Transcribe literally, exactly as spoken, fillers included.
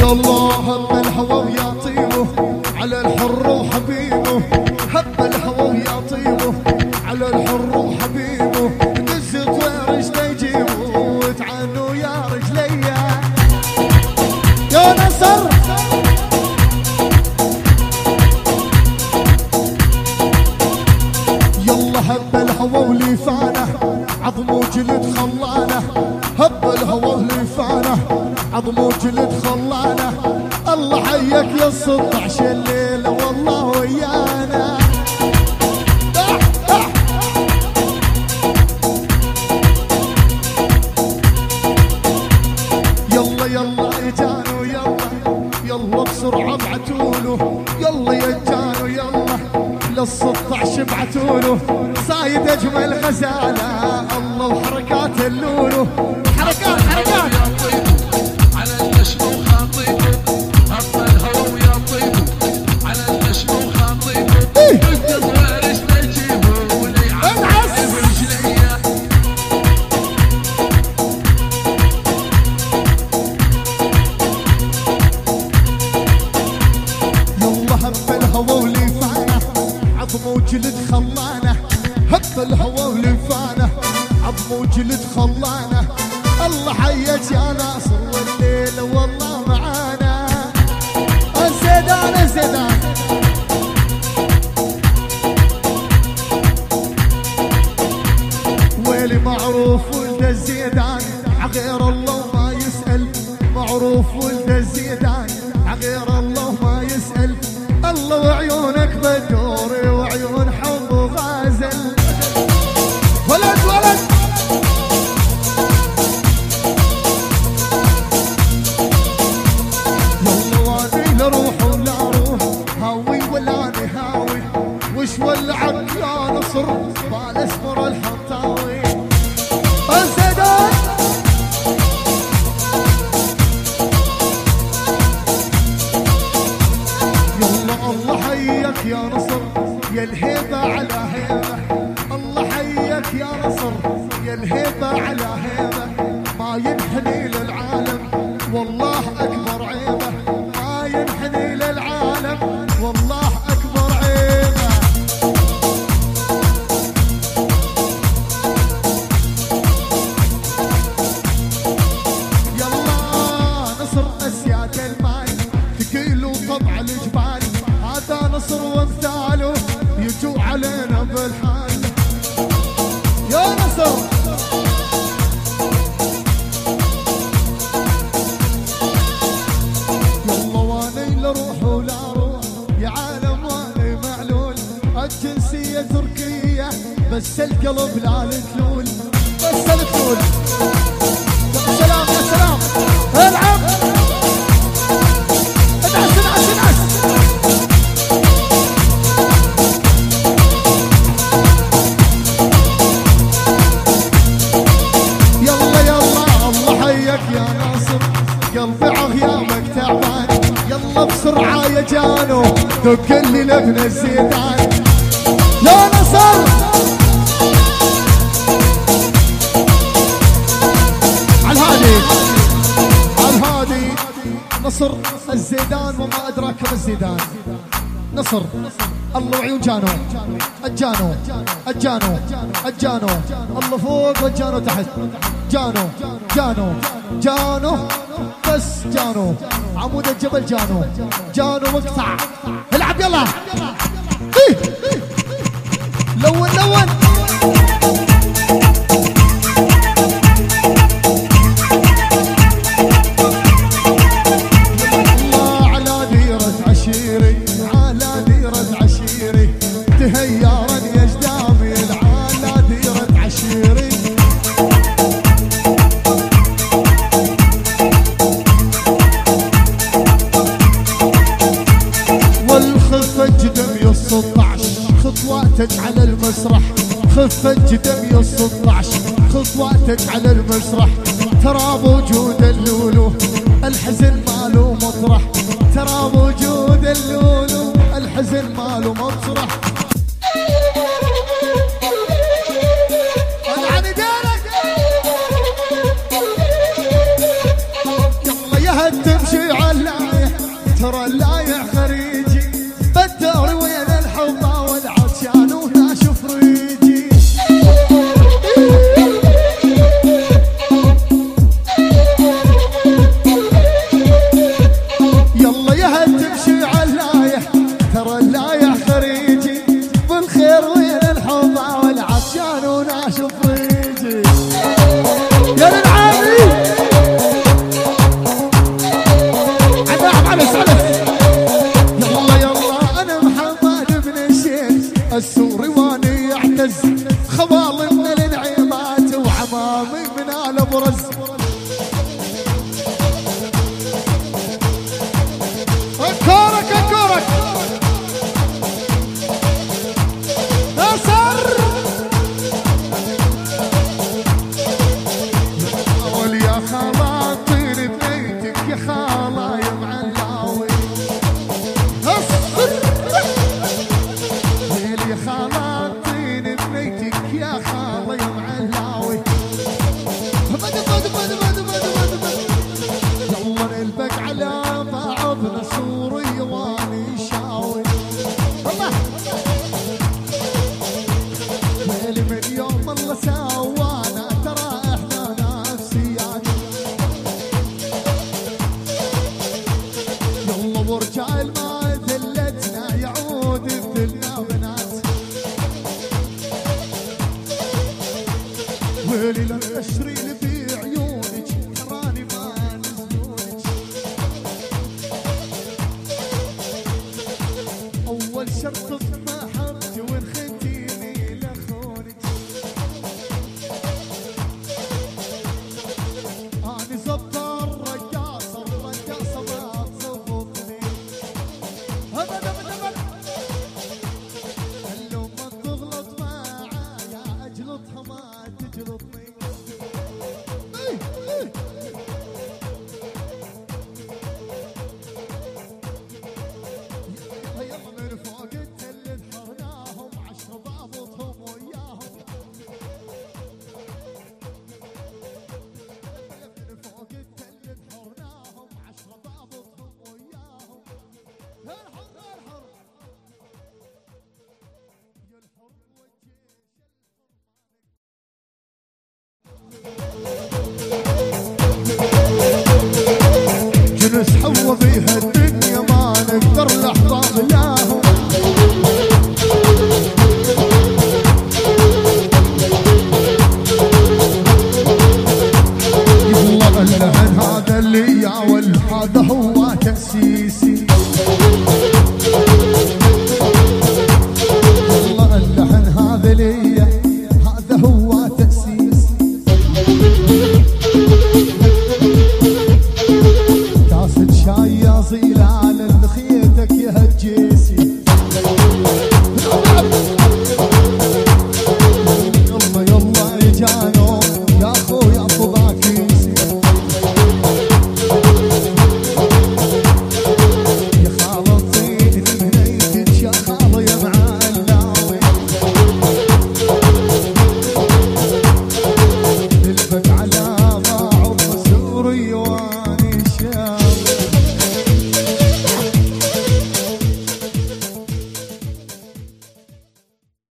الله هب الهوى ويا طيبه على الحر وحبيبه، هب الهوى ويا طيبه على الحر وحبيبه، دزت ورجلي يجيبه وتعنوا يا رجلي يا نصر. يلا هب الهوى ولفانه عظم وجلد خلانه، هب الهوى ولفانه عظم وجلد خلانه، الله حيك يا ستة عشر الليله والله ويانا. يلا يلا يا جانو يلا يلا بسرعه ابعتوله، يلا يا جانو يلا للستة عشر ابعتوله، صايد اجمل غزاله الله وحركات اللولو، حركات حركات على المشمو خاطيبه، هب الهوى ويا طيبه على المشمو خاطيبه، دزت ورجلي يجيبه وليعذب رجليه. يلا هب الهوى ولفانه عظم وجلد خلانه، هب الهوى ولفانه عظم وجلد خلانه، الله حيك يا ناصر والليل والله معانا. الزيدان الزيدان ويلي معروف ولد الزيدان عغير الله ما يسأل، معروف ولد الزيدان عغير الله ما يسأل، الله وعيونك بدوري وعيون حب وغازل. ولد ولد يلا وادي لروح ولا روح، هاوي ولا نهاوي، وش ولعك يا نصر بالاسمر الحطاوي. الزيدان يلا الله حيك يا نصر يا الهيبه على هيبه، الله حيك يا نصر يا الهيبه على هيبه، ما ينحني للعالم والله اكبر عيبه، ما ينحني للعالم والله اكبر عيبه. يلا نصر اسياد الماي ثقيل وطبع الجبال، هذا نصر وامثاله يجوا علينا بالحال. يا نصر يلا واني لروح ولا روح يا عالم واني معلول، الجنسية تركية بس القلب لا الكلول، بس الكلول. يا سلام يا سلام العب ادعس ادعس ادعس. يلا يلا الله حيك يا ناصر قلبي عغيامك تعبان، يلا بسرعة يا جانو دق لي لابن الزيدان. يا نصر عالهادي عالهادي نصر الزيدان وما أدراك ما الزيدان. نصر الله وعيون جانو الجانو الجانو الجانو، الله فوق والجانو تحت، جانو جانو جانو بس جانو عمود الجبل جانو جانو مقطع. العب يلا إيه. لون لون الله على ديرة عشيري، على ديرة عشيري تهيارا يا جدامي، على ديرة عشيري. والخفة جدم يا ستة عشر خطواتك على المسرح، خفة جدم يا ستة عشر خطواتك على المسرح، ترى بوجود اللولو الحزن ماله مطرح، ترى بوجود اللولو الحزن ماله مطرح. العن دارك يلا يهد تمشي على السوري واني يعتز